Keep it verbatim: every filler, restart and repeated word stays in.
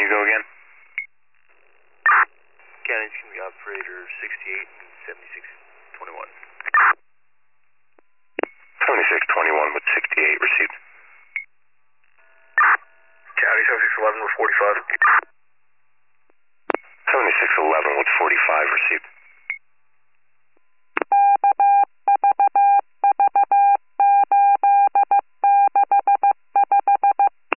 you go again? County, it's going to be operator sixty-eight and seventy-six twenty-one. seventy-six twenty-one with sixty-eight received. County, seventy-six eleven with forty-five. seventy-six eleven with forty-five received.